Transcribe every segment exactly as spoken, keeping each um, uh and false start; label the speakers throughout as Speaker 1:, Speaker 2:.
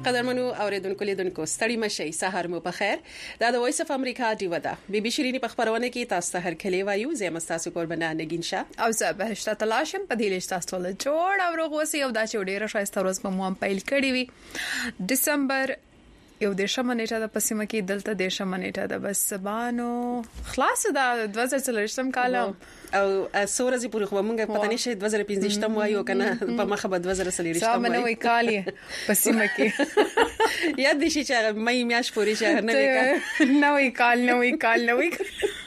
Speaker 1: قدرمنو اوریدونکو لیدونکو ستړي مشي سحر مو په خیر دا د وایس اف امریکا دی ودا بي بي شيريني په خبرونه کې تاسو ته هر کلی وایو زه مستاسو قربانه نگین شاه
Speaker 2: او زه به شته تلاشم په دې لښت تاسو له جوړ او روغوسي او دا چې ډیره شایسته ورځ په مو هم پیل کړی وي ډیسمبر یو د شمنېټه د پسیمه کې دلته د شمنېټه د بس بانو خلاص دا دوه زره څلورم کال
Speaker 1: او سورزي پوری خو مونږه پته نشي دوه زره پنځه وایو کنه په مخه به دوه زره څلورم
Speaker 2: سامنے وای کال پسیمه کې
Speaker 1: یاد دي چې مې میاش پوری شهر نه وکړ
Speaker 2: نو وای کال نو وای کال نو وای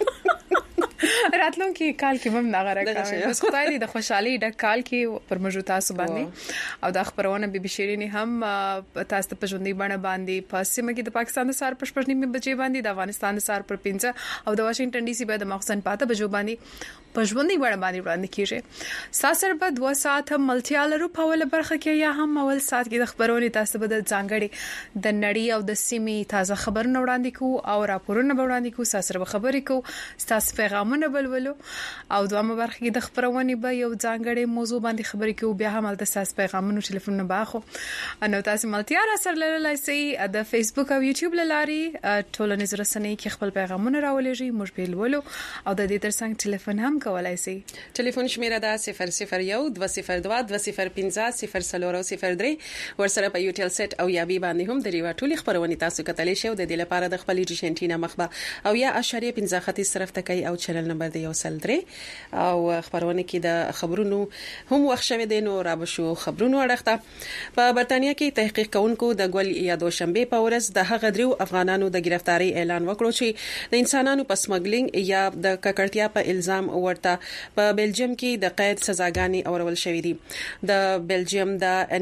Speaker 2: راتلون کې کال کې هم نغره کوي بس خدای دې د خوشحالي د کال کې پر موجود تاسو باندې او د خبرونه بي بي شيريني هم تاسو ته پښوندې باندې باندې پاسمه کې د پاکستان د سار پښپښنی بچي باندې د افغانستان د سار پر پنځه او د واشنگټن ډي سي په د مخزن پاته بجو باندې پښوندې باندې باندې وړاندې کیږي ساسر په دوه ساعت هم ملتيالرو په ول برخه کې یا هم اول ساعت کې د خبرونه تاسو به د ځانګړي د نړۍ او د سیمې تازه خبرونه وړاندې کو او راپورونه وړاندې کو ساسر به خبرې کو تاسو پیغام مونږ بلولو او دوامه برخه کې د خبرونه به یو ځانګړي موضوع باندې خبرې کوو بیا هم د تاسو پیغامونو ټلیفون باخو انو تاسو ملتيار سره لای سي د فیسبوک او یوټیوب لاري ټولنیز رسنۍ کې خپل پیغامونه راولېږي موږ به لولو او د دې ترڅنګ ټلیفون هم کولای سي
Speaker 1: ټلیفون شمیره ده صفر صفر یو دوه صفر دوه دوه صفر پنځه صفر صفر صفر درې ورسره په یوټیل سیټ او یا بي باندې هم د ریوا ټولي خبرونه تاسو کتلی شئ د دې لپاره د خپل ډیشنټینا مخبه او یا اشاریه پنځه خطي صرف تکي او چینل نمبر دی یو سل درې او خبرونه کې د خبرونو هم وخت شوه د نو را بشو خبرونو اړخته په برتانیا کې تحقیق کوونکو د ګول یا دوشنبه په ورځ د هغه درو افغانانو د گرفتاری اعلان وکړو چې د انسانانو په سمګلینګ یا د ککړتیا په الزام ورته په بلجیم کې د قید سزاګانی اورول شوې دي د بلجیم د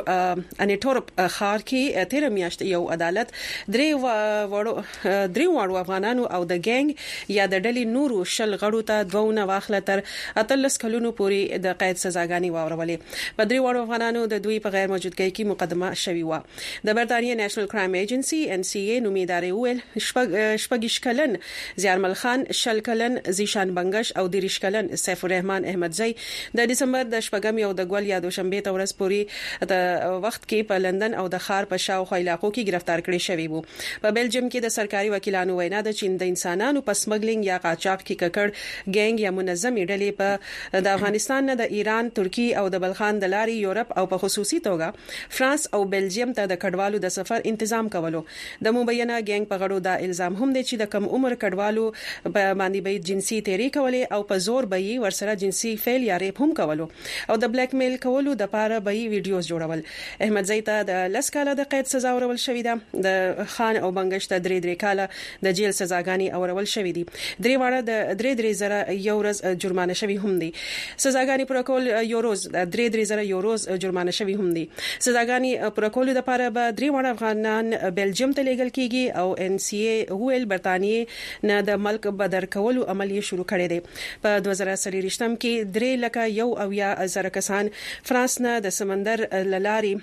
Speaker 1: انیټورپ خار کې تیر میاشت یو عدالت درې وړو درې وړو افغانانو او د ګنګ یا د ډلې نورو شل غړو ته دوونه واخله تر اتلس کلونو پورې د قید سزاګانی واورولې په درې وړو افغانانو د دوی په غیر موجودګۍ کې مقدمه شوې و د برتانیا نېشنل کرائم ایجنسی ان سی ای نومیداري ویل شپږ شکلن زیارمل خان شل کلن زیشان بنگش او دیریش کلن سیف الرحمن احمدزی د دسمبر د شپږم یو د ګول یا دوشنبه ته ورځ پورې د وخت کې په لندن او د خار په شاوخوا علاقو کې گرفتار کړي شوی وو په بلجیم کې د سرکاري وکیلانو وینا ده چې د انسانانو په سمګلینګ یا قاچاق کې ککړ ګنګ یا منظمې ډلې په د افغانستان نه د ایران ترکی او د بلخان د لاري یورپ او په خصوصي توګه فرانس او بلجیم ته د کډوالو د سفر تنظیم کولو د مبینه ګنګ په غړو د الزام هم دي چې د کم عمر کډوالو په باندې به جنسي تیری کولې او په زور به ورسره جنسي فعل یا ریپ هم کولو او د بلیک میل کولو د پاره به ویډیوز جوړول احمد زیتا د لسکاله د قید سزا ورول شوې ده د خان او بنگش ته درې درې کاله د جیل سزاګانی اورول شوې دي درې واړه د درې درې زره یوروز جرمانه شوی هم دي سزاګانی پر کول یوروز درې درې زره یوروز جرمانه شوی هم دي سزاګانی پر کول د لپاره به درې وړ افغانان بلجیم ته لیږل کیږي او ان سی ای ویل برتانیې نه د ملک بدر کولو عمل یې شروع کړی دی په دوه زره څلورم کې درې لکه یو او یا زره کسان فرانس نه د سمندر لاري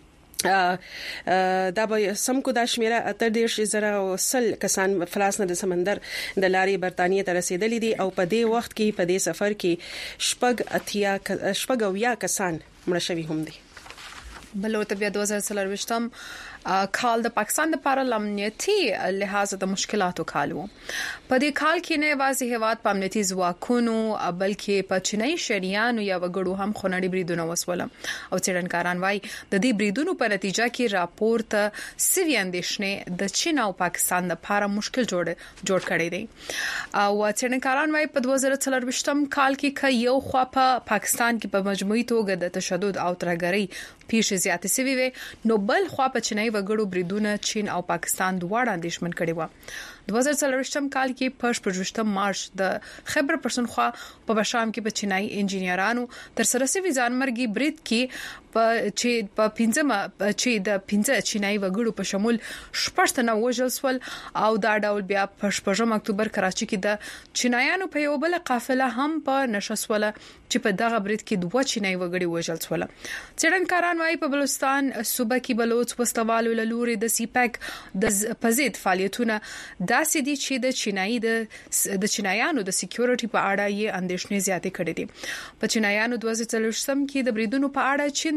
Speaker 1: دا به سم کو د شمیره اتر دیش زره او سل کسان فرانس نه د سمندر د لاري برتانیې ته رسیدلې دي او په دې وخت کې په دې سفر کې شپږ اتیا شپږ او یا کسان مړ شوي هم دي
Speaker 2: بلوت بیا دوه زره څلورم کال د پاکستان لپاره امنیتي لحاظ د مشکلاتو کالو په دې کال کې نه واضح هواد په امنیتي ځواکونو بلکې په چینایي شریانو یا وګړو هم خونړي بریدونه وسول او څېړنکاران وايي د دې بریدونو په نتیجه کې راپور ته سوي اندېښنې د چین او پاکستان لپاره مشکل جوړ جوړ کړي دي او څېړنکاران وايي په دوه زره څلورم کال کې ک یو خوا په پاکستان کې په مجموعي توګه د تشدد او ترهګرۍ پیښې زیاتې شوې وي نو بل خوا په چینایي وګړو بریدونه چین او پاکستان دواړه اندېښمن کړي و دوه زره څلورم کال کې په شپږم مارچ د خیبر پښتونخوا په بشام کې په چینایي انجینرانو تر سره سوي ځانمرګي برید کې په چې په پنځمه چې د پنځه چینایي وګړو په شمول شپږ تنه وژل شول او دا ډول بیا په شپږم اکتوبر کراچي کې د چینایانو په یو بل قافله هم په نشسوله چې په دغه برید کې دوه چینایي وګړي وژل شول څېړنکاران وايي په بلوچستان صوبه کې بلوچ وسوالو لوري د سیپک د پزید فعالیتونه داسې دي چې د چینایي د د چینایانو د سکیورټي په اړه یې اندېښنې زیاتې کړې دي په چینایانو دوه زره څلورم کې د بریدونو په اړه چین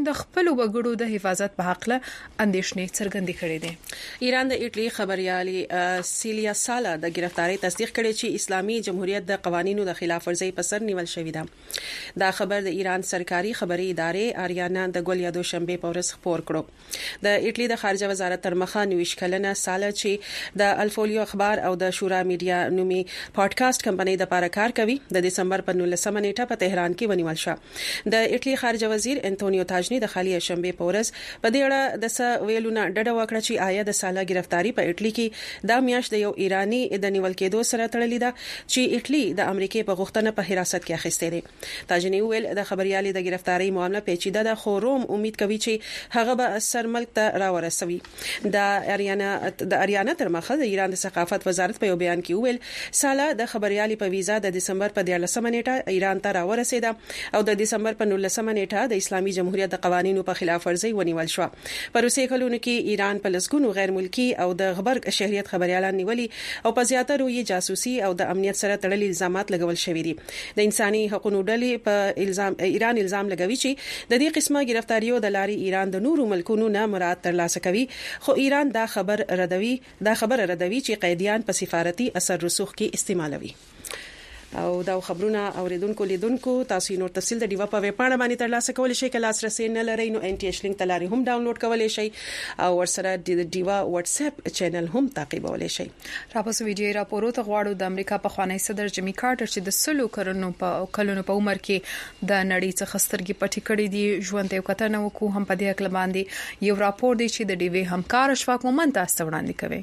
Speaker 2: د خپل وګړو د حفاظت په حق له اندېښنې څرګندې کړې دي.
Speaker 1: ایران د ایټلی خبريالي سیلیا سالا د گرفتاری تصدیق کړي چې اسلامي جمهوریت د قوانینو د خلاف ورزي په سر نیول شوې ده. دا خبر د ایران سرکاري خبري ادارې آریانا د ګول یا دوشنبه په ورځ خبر کړو. د ایټلی د خارجه وزارت تر مخه نوښ کلنه سالا چې د الفولیو اخبار او د شورا میډیا نومي پادکاسټ کمپنۍ د لپاره کار کوي د دسمبر په نولسمه نیټه په تهران کې ونیول شو. د ایټلی خارجه وزیر انټونیو تاجنی د خالي شنبه په ورځ په دې اړه د س ویلونه ډډه وکړه چې آیا د سالا گرفتاری په ایټلی کې د میاشت د یو ایرانی د نیول کېدو سره تړلې ده چې ایټلی د امریکای په غوښتنه په حراست کې اخیسته دي. تاجنی ویل د خبريالي د گرفتاری معاملې پیچیده ده خو روم امید کوي چې هغه به سر ملک ته راورسوي. د اریانا د اریانا تر مخه د ایران د ثقافت وزارت په یو بیان کې ویل سالا د خبريالي په ویزا د دسمبر په دیارلسمه نیټه ایران ته راورسېده او د دسمبر په نولسمه نیټه د اسلامي جمهوریت د قوانینو په خلاف ورزي ونیول شو. په روسي کلونو کې ایران په لسګونو غیر ملکی او د خبر شهريت خبريالان نیولي او په زیاتره یې جاسوسي او د امنیت سره تړلي الزامات لګول شوې دي. د انساني حقوقو ډلې په الزام ایران الزام لګوي چې د دې قسمه گرفتاریو د لاري ایران د نورو ملکونو نه مراد ترلاسه کوي خو ایران دا خبر ردوي دا خبر ردوي چې قیدیان په سفارتي اثر رسوخ کې استعمالوي. او دا خبرونه اوریدونکو لیدونکو تاسو نور تفصیل د ډیوا په ویب پاڼه باندې ترلاسه کولای شئ کله لاسرسي نه لرئ نو ان ټي ایچ لینک تلاري هم ډاونلوډ کولای شئ او ورسره د ډیوا واتس اپ چینل هم تعقیبولای شئ.
Speaker 2: راپوس ویډیو راپورو ته غواړو د امریکا په خوانی صدر جیمی کارټر چې د سلو کلونو په کلونو په عمر کې د نړۍ څخه سترګې پټې کړې دي ژوند ته وکړنه وکړو هم په دې اکل باندې یو راپور دی چې د ډیوی همکار اشفاق مومن تاسو وړاندې کوي.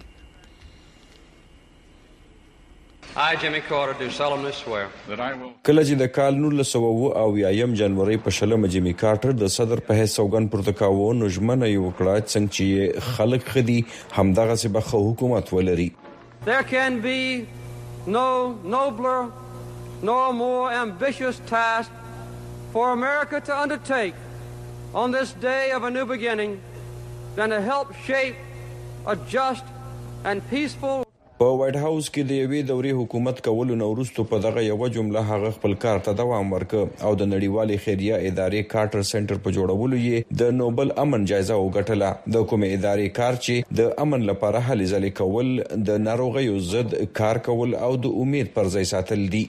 Speaker 3: I, Jimmy Carter, do solemnly swear that I will.
Speaker 4: کله چې د کال نولس سوه او اویایم جنوري په شلمه جیمی کارټر د صدر په حیث سوګند پورته کاوه نو ژمنه یې وکړه څنګه چې خلک خدي همدغه څه به حکومت ولري.
Speaker 3: There can be no nobler nor more ambitious task for America to undertake on this day of a new beginning than to help shape a just and peaceful.
Speaker 4: په وایټ هاوس کې د یوې دورې حکومت کولو نو وروسته په دغه یو جمله هغه خپل کار ته دوام ورکړ او د نړیوالې خیریه ادارې کارټر سنټر په جوړولو یې د نوبل امن جایزه وګټله. د کومې ادارې کار چې د امن لپاره هلې ځلې کول د ناروغیو ضد کار کول او د امید پر ځای ساتل دي.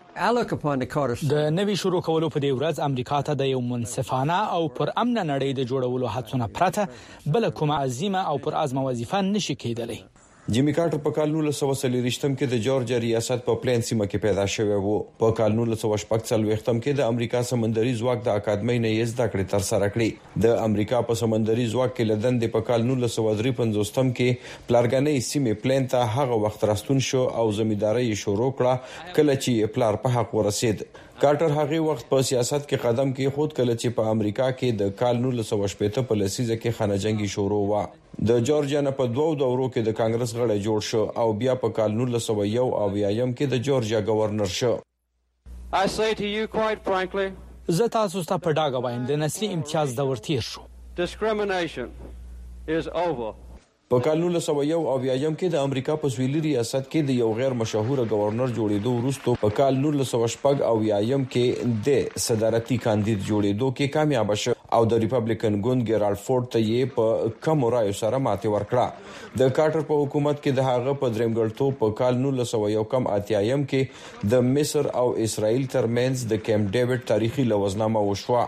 Speaker 5: د نوي شروع کولو په دې ورځ امریکا ته د یو منصفانه او پر امن نړۍ د جوړولو هڅونه پرته بل کومه عظیمه او پر ازمه وظیفه نشي کېدلی.
Speaker 4: جیمی کارټر په کال نولس سوه څلوېښتم کې د جورجیا ریاست په پلین سیمه کې پیدا شوی وو. په کال نولس سوه شپږ څلوېښتم کې د امریکا سمندري ځواک د اکاډمۍ نه یې زده کړې تر سره کړې. د امریکا په سمندري ځواک کې لدن په کال نولس سوه درې پنځوستم کې پلارګنۍ سیمه پلین ته هغه وخت راستون شو او زمینداری شروع کړه کله چې پلار په حق ورسید. کارټر هغه وخت په سیاست کې قدم کې خود کله چې په امریکا کې د کال نولس سوه شپږ په لسیزه کې خانه جنگي شروع و. د جورجیا نه په دوو دورو کې د کانګرس غړی جوړ شو او بیا په کال نولس سوه یو اویایم کې د جورجیا گورنر شو.
Speaker 3: I say to you quite frankly,
Speaker 5: زه تاسو ته په ډاګه وایم د نسلي امتیاز دور تیر شو.
Speaker 3: discrimination is over.
Speaker 4: په کال نولس سوه یو اویایم کې د امریکا په سویلي ریاست کې د یو غیر مشهور گورنر جوړېدو وروسته په کال نولس سوه شپږ اویایم کې د صدارتي کاندید جوړېدو کې کامیاب شو او د ریپبلیکن ګوند ګرالډ فورډ ته یې په کم رایو سره ماتې ورکړه. د کارټر په حکومت کې د هغه په درېمګړتوب په کال نولس سوه یو کم اتیایم کې د مصر او اسرائیل ترمنځ د کیمپ ډیوډ تاریخي لوزنامه وشوه.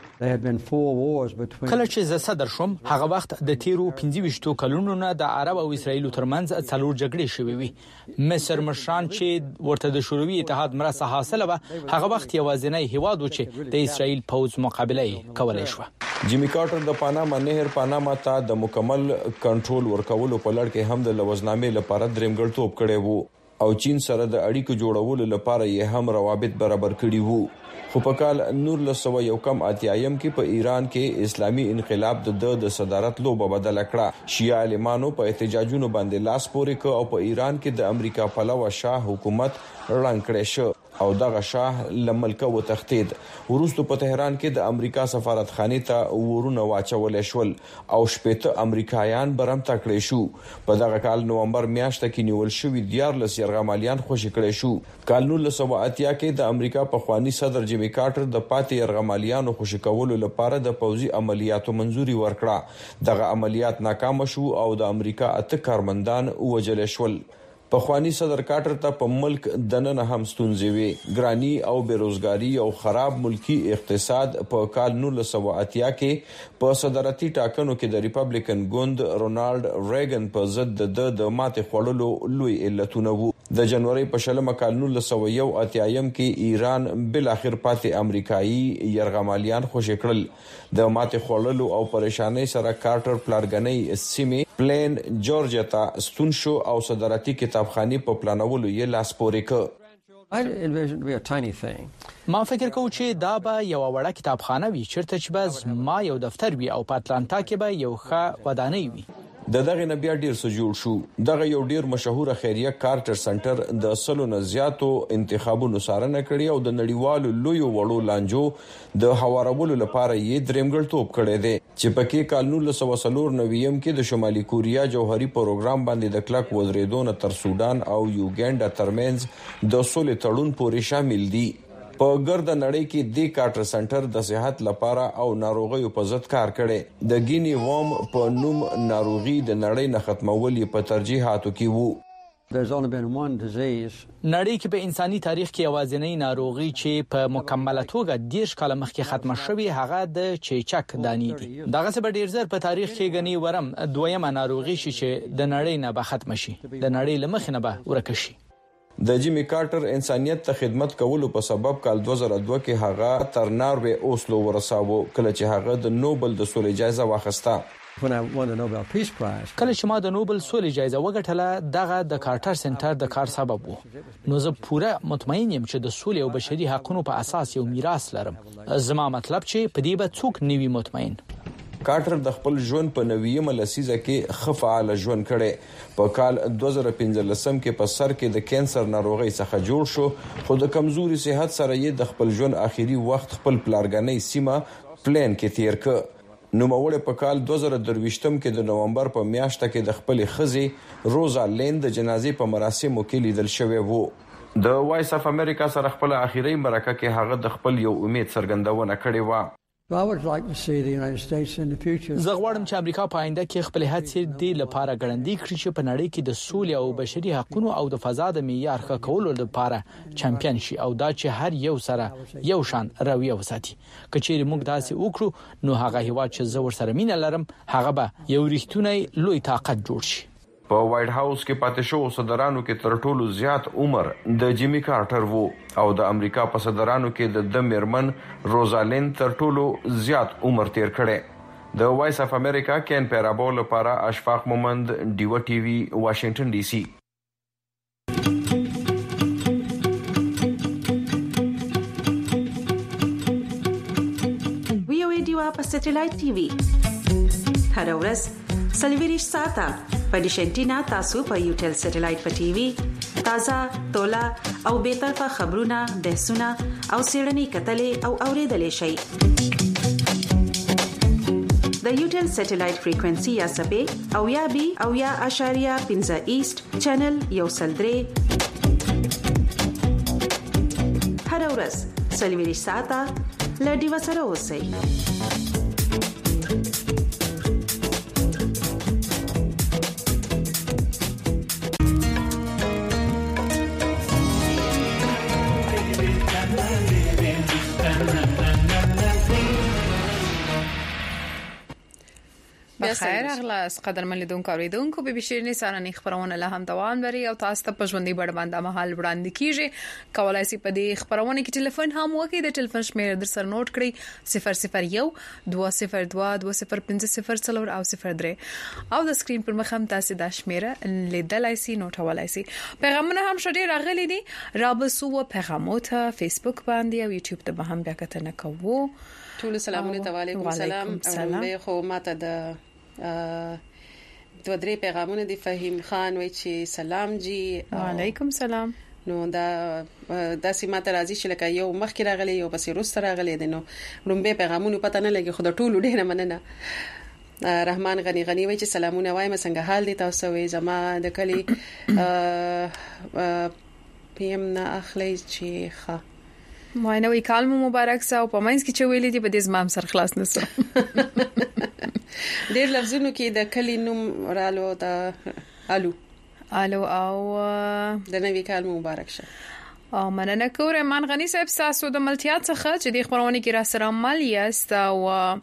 Speaker 5: کله چې زه صدر شوم هغه وخت د تیرو پنځه ویشت کلونو نه د عرب او اسرایل ترمنځ څلور جګړې شوې وي. مصر مشران چې ورته د شوروي اتحاد مرسته حاصله و هغه وخت یوازینی هیواد و چې د اسرایل پوځ مقابله کولای شو.
Speaker 4: جیمی کارټر د پاناما نهر پاناما ته د مکمل کنټرول ورکولو په لړ کې هم د لوزنامې لپاره درېمګړتوب کړی وو او چین سره د اړیکو جوړولو لپاره یې هم روابط برابر کړي وو. خو په کال نولس سوه یو کم اتیایم کې په ایران کې اسلامي انقلاب د د صدارت لوبه بدل کړه. شیعه عالمانو په احتجاجونو باندې لاس پورې ک او په ایران کې د امریکا پلوه شاه حکومت رنګ کړی شو. او دغه شاه لملکه وتښتید. وروسته په تهران کې د امریکا سفارتخانه ته ورونه واچول شول او شپږ امریکایان برم تکړه شو. په دغه کال نومبر میاشت کې نیول شوی دیارلس یرغمالیان خوشی کړي شو. کال نولس سوه اتیا کې د امریکا په خوانی صدر جیمی کارټر د پاتې یرغمالیانو خوشی کولو لپاره د پوځي عملیاتو منځوري ورکړه. دغه عملیات ناکام شو او د امریکا اته کارمندان وژل شول. په خوانی صدر کارټر ته په ملک دننه هم ستونزې وي. ګرانی او بیروزګاری او خراب ملکی اقتصاد په کال نولس سوه اتیا کې په صدارتي ټاکنو کې د ریپبلیکن ګوند رونالد ریګن په ضد د د ماتې خوړلو لوی علتونه وو. د جنوري په شلمه کال نولس سوه یو اتیایم کې ایران بل اخر پاتې امریکایي یرغمالیان خوشی کړل. د ماتې خوړلو او پریشانۍ سره کارټر پلارګنۍ سیمې پلین جورجیا ته ستون شو او صدارتي کتابخانه په پلانولو یې لاس پورې
Speaker 6: ک.
Speaker 5: ما فکر کوم چې دا به یو وړه کتابخانه وي چیرته چې بس ما یو دفتر وي او په اتلانتا کې به یو ښه ودانۍ وي.
Speaker 4: د دغه نه بیا ډیر څه جوړ شو. دغه یو ډیر مشهور خیریه کارټر سنټر د سلو نه زیاتو انتخابونو څارنه کړې او د نړیوالو لوی وړو لانجو د هوارولو لپاره یې درېمګړتوب کړی دی چې پکې کال نولس سوه څلور نویم کې د شمالي کوریا جوهري پروګرام باندې د کلک وزریدون تر سودان او یوګینډا ترمنځ د سولې تړون پورې شامل دي. په ګرد نړۍ کې د کارټر سنټر د صحت لپاره او ناروغیو په ضد کار کړي. د ګینی ووم په نوم ناروغي د نړۍ نه ختمول په ترجیحاتو کې وو.
Speaker 5: نړۍ کې په انساني تاریخ کې اوازنۍ ناروغي چې په مکمله توګه دیش کال مخکې ختمه شوې هغه د چیچک دانی دي. دغه څه به ډیر زر په تاریخ کې غني ورم دویمه ناروغي شي چې د نړۍ نه به ختم شي، د نړۍ لمخ نه به ورک شي.
Speaker 4: د جیمی کارټر انسانيت ته خدمت کولو په سبب کال دوه زره دوه کې هغه تر ناروې اوسلو ورساوه کله چې هغه د نوبل د سولې جایزه واخیسته.
Speaker 5: کله چې ما د نوبل سولې جایزه وګټله دغه د کارټر سنټر د کار سبب وو. نو زه پوره مطمئن یم چې د سولې او بشري حقوقو په اساس یو میراث لرم. زما مطلب چې په دې به څوک نیوي مطمئن.
Speaker 4: کارټر د خپل ژوند په نویمه لسیزه کې خفعال ژوند کړي. په کال دوه زره پنځلسم کې په سر کې د کانسر ناروغي څخه جوړ شو خو د کمزوري صحت سره یې د خپل ژوند اخیری وخت خپل پلارګنۍ سیمه پلین کې تیر ک. نو موړ په کال دوه زره درویشتم کې د نومبر په میاشت کې د خپل خزي روزا لیند د جنازې په مراسمو کې لیدل شوی وو. د وایس اف امریکا سره خپل اخیری مرکه کې هغه د خپل یو امید څرګندونه کړې و.
Speaker 6: زه
Speaker 5: غواړم چې امریکا په آینده کې خپل هڅې د لپاره ګړندې کړي چې په نړۍ کې د سولې او بشري حقوقو او د فضا د معیار ښه کولو لپاره چمپیون شي او دا چې هر یو سره یو شان رویه وساتي. کچېرې موږ داسې وکړو نو هغه هیواد چې زه ورسره مینه لرم هغه به یو ریښتونی لوی طاقت جوړ شي.
Speaker 4: په وایټ هاوس کې پاتې شو صدرانو کې تر ټولو زیات عمر د جیمی کارټر وو او د امریکا په صدرانو کې د د میرمن روزالین تر ټولو زیات عمر تیر کړي. د وایس اف امریکا کین پیرابو لپاره اشفاق مومند ډیو ټي وي واشنگټن ډي سي.
Speaker 7: وی او ای ډیوا په سټلایټ ټي وي هر ورځ سلویریش ساته په ډیشنټینا تاسو په یوټل سټلایټ په ټي وي تازه تولا او به طرفه خبرونه بحثونه او سیړنی کتلې او اوریدلې شي. د یوټل سټلایټ فریکوئنسي یا سپې او یا بي او یا اشاریه پنځه ایست چینل یو سلدري هر ورځ سلویریش ساته لډي وسره اوسئ.
Speaker 2: بخیر اغلاس قدرمن لیدونکو اوریدونکو به بشیرنی سارنی خبرونه له هم دوام لري او تاسو ته په ژوندۍ بڼه باندې مهال وړاندې کیږي. کولای شئ په دې خبرونه کې ټلیفون هم وکړئ. د ټلیفون شمیره در سره نوٹ کړئ صفر صفر یو دوه صفر دوه دوه صفر پنځه صفر څلور او صفر درې او د سکرین پر مخ هم تاسو د شمیره لیدلای شئ نوټولای شئ. پیغامونه هم شډې راغلي دي رابسو او پیغامات فیسبوک باندې او یوټیوب ته به هم بیا کتنه کوو.
Speaker 1: ټول سلامونه تعالی سلام او خو ماته د دوه درې پیغامونه دي. فهیم خان وایي چې سلام جی
Speaker 2: وعلیکم سلام.
Speaker 1: نو دا د سیمه ته راځي چې لکه یو مخکې راغلی یو پسې روس راغلی دی نو لومبه پیغامونه پته نه لګي خو د ټولو ډیره مننه رحمان غنی غنی وای چې سلامونه وایم څنګه حال دي تاسو وای زما د کلی پیم نه اخلي چې ښه
Speaker 2: ما نه وی کال مو مبارک سه او په مینس کې چې ویلې دي په دې زمام سر خلاص نسو
Speaker 1: ډیر لفظونو کې د کلی نوم رالو د الو
Speaker 2: الو او
Speaker 1: د نوی کال مبارک شه
Speaker 2: او مننه کوم رحمان غنی صاحب تاسو د ملتیا څخه چې د خبرونه کې را سره مل یاست او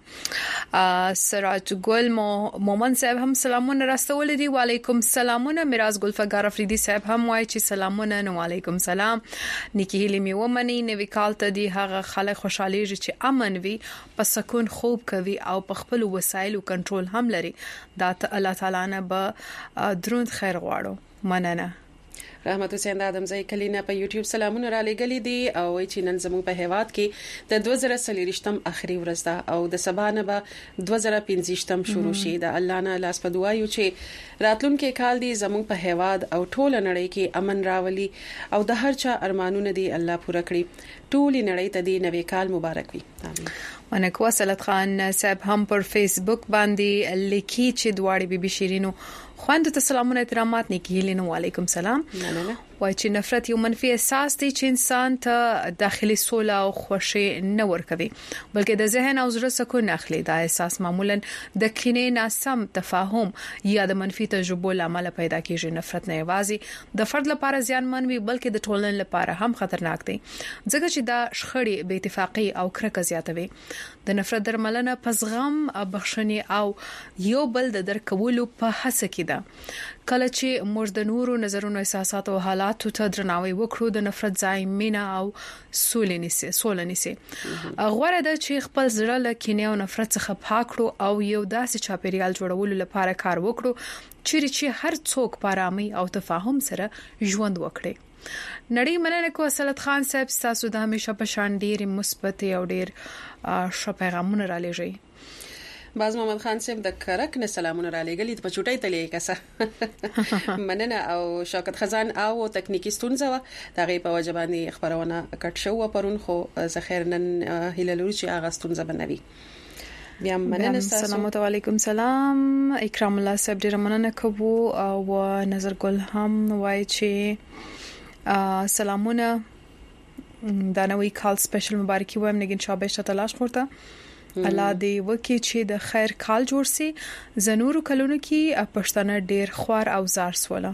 Speaker 2: سراج ګل مومن صاحب هم سلامونه راستول دي وعلیکم سلامونه میراث ګلفګار افریدي صاحب هم وایي چې سلامونه نو وعلیکم سلام نیکی هلی می ومني نوی کال ته دی هغه خلک خوشالي چې امن وي په سکون خوب کوي او په خپل وسایلو کنټرول هم لري دا الله تعالی نه به دروند خیر غواړو مننه
Speaker 1: رحمت حسین ادم زئی کلینه په یوټیوب سلامونه را لګلې دي او چې نن زموږ په هیواد کې د دوه زره څلورم اخري ورځ ده او د سبا نه به دوه زره پنځم شروع شي د الله نه لاس په دعا یو چې راتلونکي کال دی زموږ په هیواد او ټول نړۍ کې امن راولي او د هر چا ارمانونه دي الله پوره کړي ټول نړۍ ته دی نوی کال مبارک وي امين
Speaker 2: منکو سلط خان صاحب هم پر فیسبوک باندې لیکي چې دواړي بيبي شیرینو خوند ته سلامونه احترامات نیکی لینو علیکم سلام
Speaker 1: نه نه
Speaker 2: وای چې نفرت یو منفي احساس دی چې انسان ته داخلي سوله او خوشي نه ورکوي بلکې د ذهن او زړه سکون اخلي دا احساس معمولا د کینې ناسم تفاهم یا د منفي تجربو لامل پیدا کیږي نفرت نه یوازې د فرد لپاره ځانمن وي بلکې د ټولنې لپاره هم خطرناک دی ځکه چې دا شخړې بې اتفاقی او کرکه زیاتوي د نفرت درملنه پسغم بخښنې او یو بل د درکولو په هڅه کې ده کله چې موږ د نورو نظرونو احساسات او حالات ته درناوی وکړو د نفرت ځای مینا او سولنیسي سولنیسي غوړه د چې خپل زړه له کینې او نفرت څخه پاکړو او یو داسې چاپیریال جوړولو لپاره کار وکړو چې هر څوک په آرامي او تفاهم سره ژوند وکړي نړۍ مننه کو سلط خان صاحب تاسو د همیشه په شان ډیر مثبت او ډیر ښه پیغامونه را لېږئ
Speaker 1: باز محمد خان صاحب د کرک نه سلامونه را لېږلي په چوټۍ تلې کسه مننه او شوکت خزان او تکنیکی ستونزه و دغه په وجبانی خبرونه کټ شو پرون خو زخیر نن هلالوري چې هغه ستونزه بنوي بیا مننه
Speaker 2: السلام علیکم سلام اکرام الله صاحب ډیر مننه کوو او نظر ګل هم وای چې سلامونه دا نوې کال سپیشل مبارکي وایم نګین شابه شته تلاش ورته الله دې وکي چې د خیر کال جوړ سي زنورو کلونو کې پښتنه ډیر خوار او زار سواله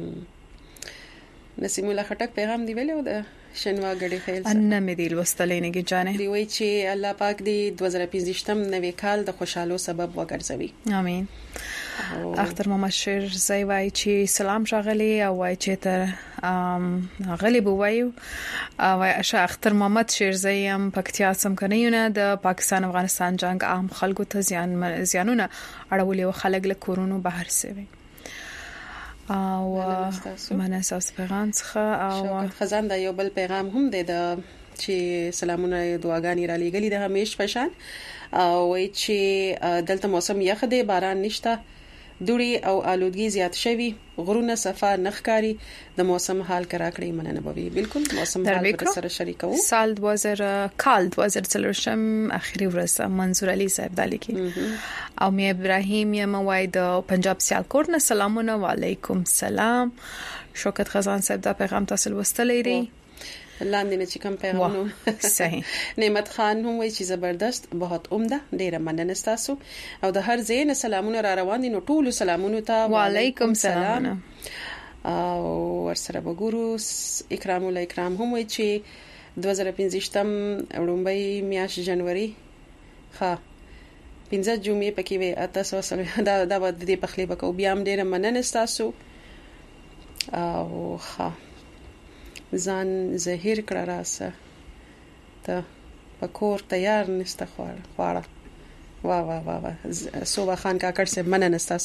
Speaker 1: نسیم الله خټک پیغام دی ویلو د شنوا غړي خیل
Speaker 2: ان مې دی لوستلې نه کی جانه
Speaker 1: دی وای چې الله پاک دې دوه زره پنځم نوې کال د خوشحالو سبب وګرځوي
Speaker 2: امين اختر محمد شیر زای وای چې سلام شغلی او وای چې ته غلی بوایو او اشه اختر محمد شیر زای هم پکتیا سم کنيونه د پاکستان افغانستان جنگ عام خلکو ته زیان زیانونه اړولې او خلک له کورونو بهر سوي او من اساس پیغام څخه او
Speaker 1: خزان دا یو بل پیغام هم دی د چې سلامونه دعاګانی را لېګلې د همیش پشان او وای چې دلته موسم یخ دی باران نشته دوړي او آلودګي زیات شوي غرونه صفه نخکاری د موسم حال کرا کړی مننه بوي بالکل موسم حال پر سره شریکو
Speaker 2: سال دوه زره کال دوه زره څلورم اخیری ورځ منصور علي صاحب دالي کې او مې ابراهيم یم وای د پنجاب سیالکوټ نه سلامونه وعلیکم سلام شوکت خزان صاحب دا پیغام تاسو وستلې دی
Speaker 1: لاندې نه چې کوم پیغامونه
Speaker 2: صحیح
Speaker 1: نعمت خان هم وایي چې زبردست बहुत عمده ډیره مننه تاسو او د هر ځای نه سلامونه را روان دي نو ټول سلامونه ته
Speaker 2: وعلیکم سلام
Speaker 1: او ورسره وګورو اکرام ول اکرام هم وایي چې دوه زره پنځم وړومبۍ میاشت جنوري ها پنځه جمعې پکې وي تاسو سره دا د دې پخلی بکو بیا هم ډیره مننه تاسو او ها ځان زهیر کړه راسه ته پکور تیار نشته خوړ خوړه وا وا وا وا صوبا خان کاکړ سے مننه تاسو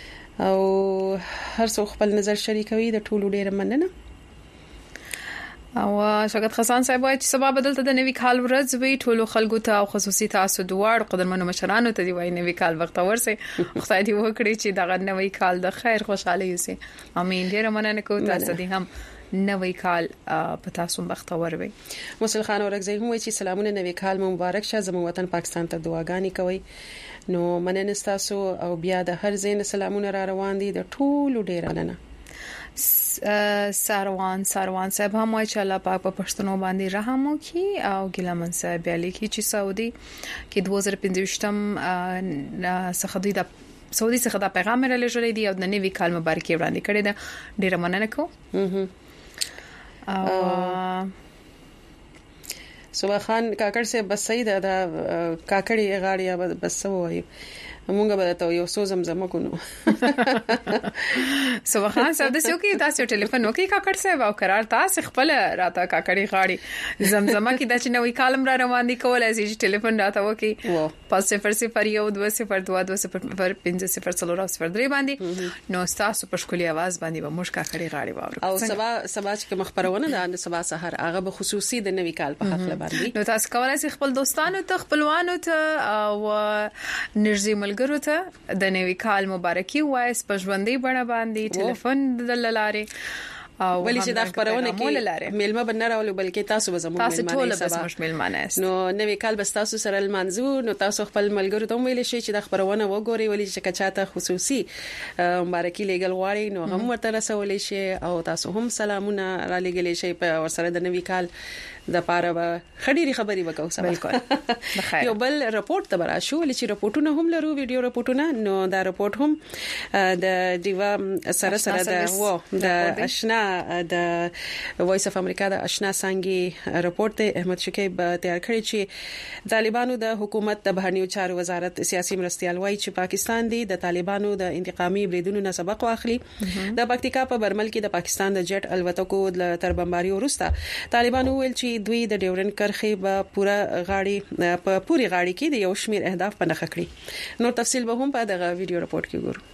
Speaker 1: او هر څو خپل نظر شریکوي د ټولو ډیر مننه
Speaker 2: او شګت خسان صاحب وايي چې سبا بدلته د نوي کال ورځ وی ټولو خلکو ته او خصوصي تاسو دوار قدرمنو مشرانو ته دی وايي نوي کال وخت ورسه خدای دې وکړي چې دغه نوي کال د خیر خوشاله یوسي امين ډیر مننه کوم تاسو دې هم نوي کال په تاسو بختور وي.
Speaker 1: مسل خان اورګزی هم وایي چې سلامونه نوي کال مبارک شه زموږ وطن پاکستان ته دعاګانې کوي. نو مننه تاسو او بیا د هر زین سلامونه را روان دي د ټولو ډیر مننه.
Speaker 2: ساروان ساروان صاحب هم وایي چې الله پاک په پښتنو باندې رحم وکړي او ګلمن صاحب علي کې چې سعودي کې دوه هزار پنځه څخه دوی د سعودي څخه د پیغام را لېږلې دی او د نوي کال مبارکي وړاندې کړې ده. ډیر مننه کوم.
Speaker 1: او صبح خان کاکړ سے بس صحیح ده دا کاکړی غاړي بس وایي مونږ به ته یو څو زمزمه کوو.
Speaker 2: صبح خان صاحب د سوکي تاسو ټلیفون وکي کاکړ صاحب او قرار تاسو خپل راته کاکړی غاړي زمزمه کې د چنوي کالم را روان دي کولای شي ټلیفون راته وکي په صفر صفر یو دوه صفر دوه دوه صفر پنځه صفر څلور صفر درې باندې نو تاسو په شکولي आवाज باندې به موږ کاکړی غاړي واورو
Speaker 1: او سبا سبا چې مخبرونه ده د سبا سحر هغه به خصوصي د نوي کال په حق باندې
Speaker 2: نو تاسو کولای شئ خپل دوستانو ته خپلوانو ته او نږدې ملګرو ته د نوي کال مبارکي وایي په ژوندۍ بڼه باندې ټلیفون د لارې او
Speaker 1: ولې چې دا خبرونه کې میلمه بنه راولو بلکې تاسو به زموږ
Speaker 2: میلمانه سبا میلمانه
Speaker 1: نو نوې کال بس تاسو سره المنځو نو تاسو خپل ملګرو ته ویل شي چې دا خبرونه وګوري ولې چې کچاته خصوصي مبارکي لګل غواړي نو هم ورته رسول شي او تاسو هم سلامونه را لګل شي په ورسره د نوې کال د پاره به خډيري خبري وکاو سبا
Speaker 2: بالکل بخیر.
Speaker 1: یو بل رپورت ته برا شو چې رپورټونه هم لرو ویډیو رپورټونه نو دا رپورت هم د دیوا سره سره د و د آشنا د وایس اف امریکا د آشنا څنګه رپورت احمد شکیب تیار کړی چې طالبانو د حکومت د بهرنیو چارو وزارت سیاسي مرستيال وایي چې پاکستان دی د طالبانو د انتقامي بریدونو نه سبق واخلي. د پکتیکا په برمل کې د پاکستان د جټ الوتکو د تربمباري وروسته طالبانو ویل چې دوی د ډیورن کرخي په پورا غاړي په پوري غاړي کې د یو شمیر اهداف په نخ کړی. نو تفصیل به هم په دغه ویډیو رپورت کې ګورو.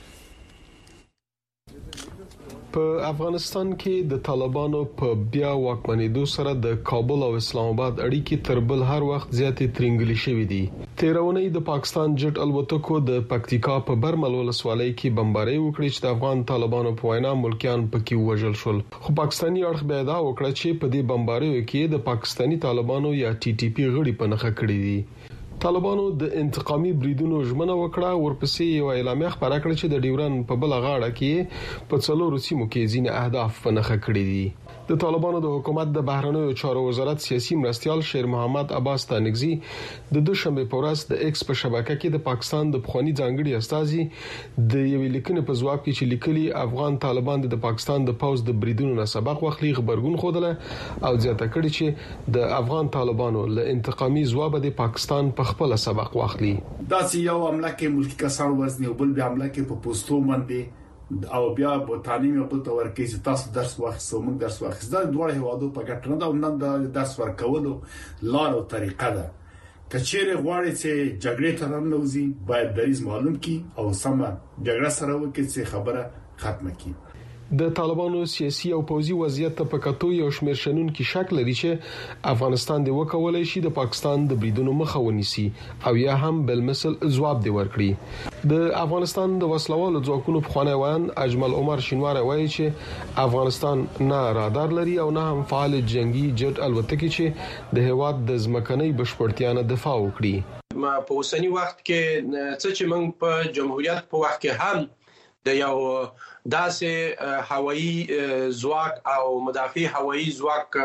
Speaker 6: په افغانستان کې د طالبانو په بیا واکمنېدو سره د کابل او اسلام آباد اړیکې تر بل هر وخت زیاتې ترنګلې شوې دي. تیرونی د پاکستان جټ الوتکو د پکتیکا په برمل ولسوالۍ کې بمباري وکړې چې د افغان طالبانو په وینا ملکیان پکې وژل شول. خو پاکستاني اړخ بیا دا وکړه چې په دې بمباریو کې د پاکستاني طالبانو یا ټي ټي پی غړي په نخښه کړې دي. طالبانو د انتقامي بریدونو ژمنه وکړه ورپسې یو اعلامیه خبره کړې چې د ډیورن په بل غاړه کې په څلورو سیمو کې ځینې اهداف په نخښه کړې دي. د طالبانو د حکومت د بهرنیو چارو وزارت سیاسي مرستيال شیر محمد عباس تانگزی د دوشنبه په ورځ د ایکس په شبکه کې د پاکستان د بخوانی ځانګړي استازي د یوې لیکنې په ځواب کې چې لیکلي افغان طالبان د پاکستان د پوز د بریدونو نه سبق واخلي خبرګون خوده او زیاته کړي چې د افغان طالبانو له انتقامي ځواب د پاکستان په خپل سبق واخلي.
Speaker 8: دا چې یو عمله کې ملکی کسان وزنی او بل بیا عمله کې په پوسټو باندې او بیا په تعلیم او په تور کې چې تاسو درس واخیستو موږ درس واخیستو دا دوه هوادو په ګټه نه دا نن د درس ورکولو لار او طریقه ده. کچېره غواړي چې جګړې ته ننوځي باید دریز معلوم کی او سم جګړه سره وکړي چې خبره ختمه کی.
Speaker 6: د طالبانو سیاسي او پوځي وضعیت ته په کتو یو شمېر شنن کې شک لري چې افغانستان د وکولای شي د پاکستان د بریدونو مخه ونیسي او یا هم بل مثل جواب دی ورکړي. د افغانستان د وسلوالو ځواکونو په خوانی وایي اجمل عمر شینوار وایي چې افغانستان نه رادار لري او نه هم فعال جنگي جټ الوتکې چې د هواد د ځمکنۍ بشپړتیا نه دفاع وکړي.
Speaker 9: ما په اوسنی وخت کې څه چې موږ په جمهوریت په وخت کې هم د یو داسې هوایی ځواک او مدافع هوایی ځواک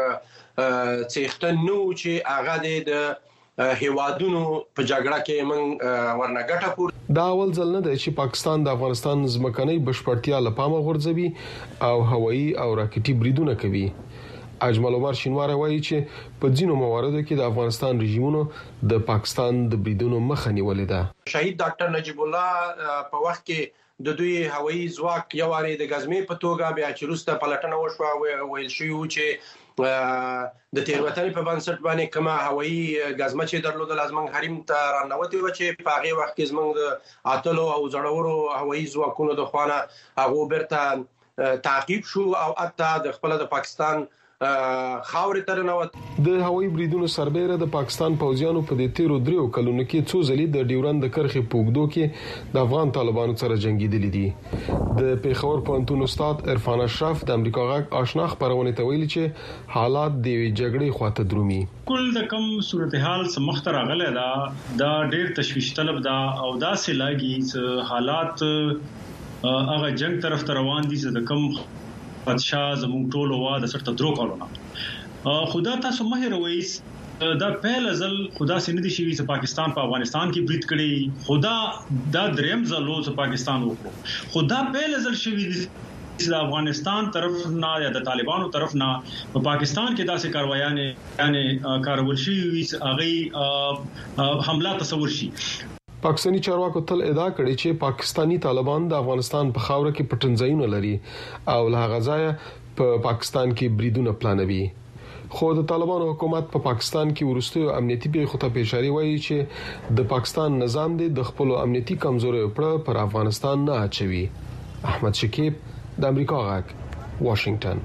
Speaker 9: څښتن نو چې هغه د هیوادونو په جګړه کې موږ ورنګټه پور.
Speaker 6: دا اول ځل نه دی چې پاکستان د افغانستان ځمکنۍ بشپړتیا لپاره غورځوي او هوایی او راکټي بریدونه کوي. اجمل عمر شینوار وایي چې په ځینو مواردو کې د افغانستان رژیمونو د پاکستان د بریدونو مخه نیولې ده.
Speaker 9: شهید ډاکټر نجیب الله په وخت کې د دوی هوایی ځواک یو اړې د غزمې په توګه بیا چې روسته پلټنه وشوه ویل شو چې د تیروتنې په بنسټ باندې کومه هوایی غزمه چې درلوده لازم حریم ته رانوتی و چې په هغه وخت کې زموږ د اتلو او زړورو هوایی ځواکونو د خوانه هغه برته تعقیب شو او اته د خپل د پاکستان خاورې تر نوت.
Speaker 6: د هوایي بریدونو سربېره د پاکستان پوځیانو په دې تیرو دریو کلونو کې څو ځلې د ډیورند د کرخې پوګدو کې د افغان طالبانو سره جنگیدلي دي. د پیښور پوهنتون استاد عرفان اشرف د امریکا غاک آشنا خبرونه ته ویلي چې حالات د جګړې خواته درومي.
Speaker 10: کل د کم صورتحال سمختر اغله دا دا ډېر تشویش طلب دا او دا سه لاګي حالات هغه جنگ طرف ته روان دي چې د کم پادشاه زموږ ټولو وا د سرته درو کولونه خدا تاسو مهر وایس دا پهل ازل خدا سي ندي شي چې پاکستان په افغانستان کې برید کړي خدا دا دریم ځلو چې پاکستان وکړو خدا پهل ازل شي د افغانستان طرف نه یا د طالبانو طرف نه په پاکستان کې داسې کاروایانه یعنی کارول شي هغه حمله تصور شي.
Speaker 6: پاکستانی چارواکو تل ادعا کړې چې پاکستانی طالبان د افغانستان په خاور کې پټنځایونه لري او له غزا په پاکستان کې بریدونه پلانوي. خو د طالبانو حکومت په پا پاکستان کې ورستیو امنیتي پیښو ته اشاره وایي چې د پاکستان نظام د خپل امنیتي کمزوري پر افغانستان نه اچوي. احمد شکیب د امریکا غاک واشنگټن.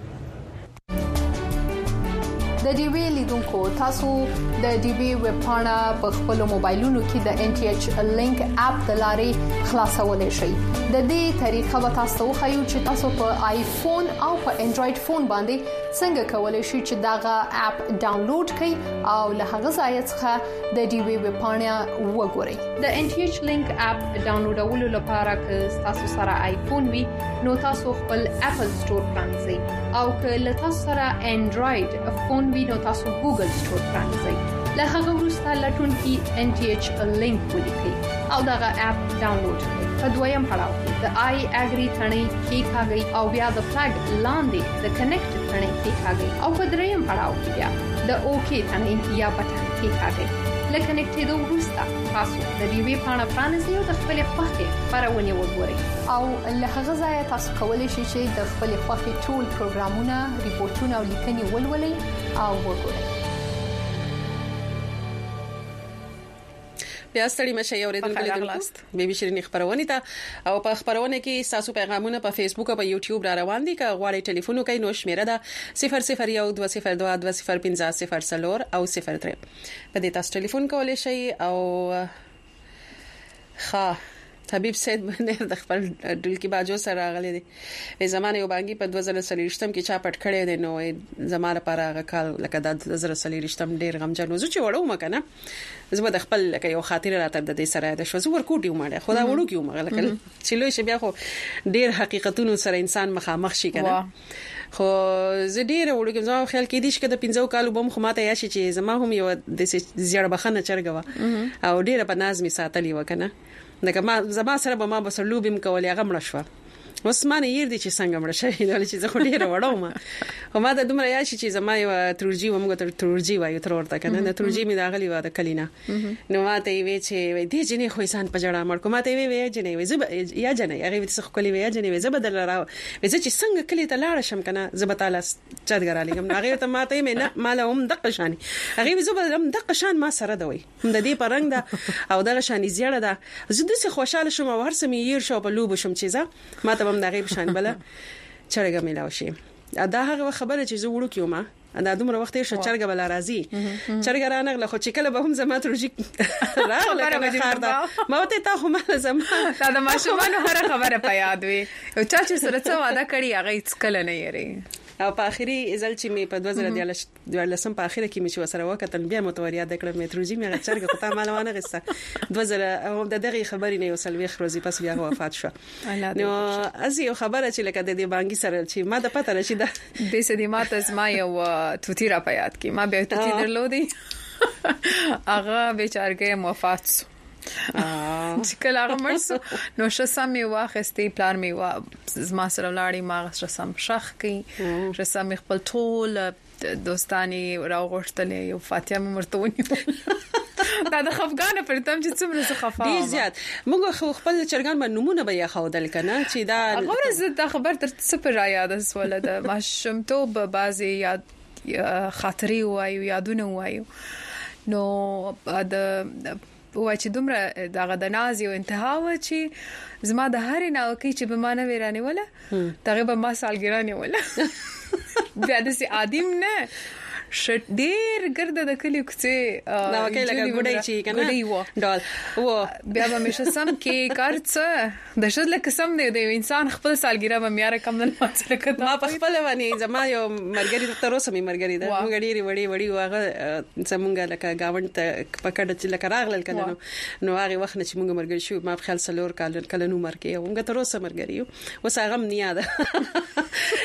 Speaker 2: د ډي وی لیدونکو تاسو د ډي وی ویب پاڼه په خپل موبایلونو کې د ان ټي ایچ لینک اپ د لارې خلاصولای شئ. د دې طریقه به تاسو خو چې تاسو په آیفون او په انډراید فون باندې څنګه کولای شئ چې داغه اپ ډاونلوډ کړئ او له هغه ځای څخه د ډي وی ویب پاڼه وګورئ. د ان ټي ایچ لینک اپ ډاونلوډولو لپاره که تاسو سره آیفون وي نو تاسو خپل اپل سٹور پرانځئ او که له تاسو سره انډراید فون نو تاسو ګوګل سٹور پرانځئ. له هغه وروسته لټون کې ان ټي ایچ لینک ولیکئ او دغه اپ ډاونلوډ کړئ. په دویم پړاو کې د آی اګری ثنې کې کاږئ او بیا د فلګ لاندې د کنیکټ ثنې کې کاږئ او په دریم پړاو کې بیا د اوکی ثنې یا بټن کې کاږئ. لکه کنیکټېدو وروسته تاسو د ډي وی پاڼه پرانیزئ او د خپل خوښې خبرونه وګورئ او له هغه ځای تاسو کولی شئ چې د خپل خوښې ټول پروګرامونه، ریپورتونه او لیکنې ولولئ او وګورئ.
Speaker 1: بیا ستړي مشه یو ریډونکو لیدونکو بیبي شيرين خبرونه ته او په خبرونه کې تاسو پیغامونه په فیسبوک او په یوټیوب را روان دي. که غواړئ ټلیفون وکړئ نو شمیره ده صفر صفر یو دوه صفر دوه دوه صفر پنځه صفر صفر او صفر درې. په دې تاسو ټلیفون کولای شئ او ښه حبیب سید باندې د خپل ډلکی باجو سره غلي دي. په زمانه یو بانګي په دوه زره سلیشتم کې چا پټ کړي دي نو زماره لپاره غکال لکه د دوه زره سلیشتم ډیر غمجن وځو چې وړو مکنه زما د خپل لکه یو خاطر راته د دې سره د شو زور کوټیو ماده خدا وړو کیو مغه لکه چې لوي شي بیا خو ډیر حقیقتونو سره انسان مخامخ شي کنه. خو زه ډیر وړو کوم ځکه خیال کې دي چې د پنځو کالو بم خو ماته یا شي چې زما هم یو د زیړ بخنه چرګه او ډیر په ناز می ساتلی وکنه. دغه ما زما سره به ما بس لوبیم کولې هغه مړ شو. وسمانه ير دي چې څنګه مړ شي دا چې زه خو ډیره وړم خو ما د دومره یاشي چې زما یو ترورجی ومغه تر ترورجی وایو تر ورته کنه د ترورجی می دا غلی واده کلینا نو ما ته وی چې وی دي جنې خو انسان په جړه مړ کومه ته وی وی جنې وی زب یا جنې هغه وی څه کلی وی جنې وی زب بدل راو وی چې څنګه کلی ته لاړ شم کنه زب تعالی چادګر علی کوم هغه ته ما ته مې نه مال هم دقه شانی هغه وی زب هم دقه شان ما سره دوی هم د دې پرنګ دا او دا شانی زیړه ده زه د څه خوشاله شوم او هر سم یې شو په لوب شم چې ما ته هم دغه شان بل چرګه ملاو شي. دا هغه خبره چې زه وړو کیوم دا دومره وخت یې چرګه بل راځي چرګه رانغله خو چې کله به هم زما ترجی راغله خبره ده ما ته تا هم زما
Speaker 2: دا د ماشومانو هر خبره په یاد وي او چا چې سره څه وعده کړی هغه هیڅ کله نه یری.
Speaker 1: او په اخري ازل چې می په دوه زره دیارلسم په اخره کې می چې وسره وکتل بیا متوریا د کړم متروجی می چرګه په تا مالوانه غسه دوه زره او د دغه خبرې نه وسل وی خروزي پس بیا وفات شو. نو از یو خبره چې لکه د دې بانګي سره چې ما د پته لشي د
Speaker 2: دې سدي ماته زما یو توتی را پیات کی ما به توتی درلودي هغه بیچارګه وفات شو. چې کله هغه مرسو نو شسم می واخستې پلان می وا زما سره لاړی ما شسم شخ کی شسم خپل ټول دوستانی راغورتلې یو فاطمه مرتونی دا د خفګان پر تم چې څومره خفا
Speaker 1: ډیر زیات موږ خپل چرګان باندې نمونه به یا خودل کنه چې دا
Speaker 2: هغه زه دا خبر تر څه پر یاد اسوله د ماشومتوب بعضی یاد خاطرې وایو یادونه وایو نو د و چې دومره دغه د ناز یو انتها و چې زما د هر نه وکي چې به ما نه ورانه ولا دغه به ما سالګرانه ولا بیا د سي ادم نه شټ ډیر ګرد د کلی کوڅه
Speaker 1: دا وکه لکه ګډای چی کنه ډال و
Speaker 2: بیا به مشه سم کې کارڅ د شل قسم دی د انسان خپل سالګرا به میاره کم نه ماته کړه
Speaker 1: ما په خپل باندې زما یو مرګري تر اوسه مې مرګري ده موږ ډیری وړي وړي واغه زمونږ لکه گاوند ته پکړه چې لکه راغل کنه نو هغه وخت چې موږ مرګري شو ما په خیال سلور کال کله نو مرګي موږ تر اوسه مرګري وس هغه نه یاد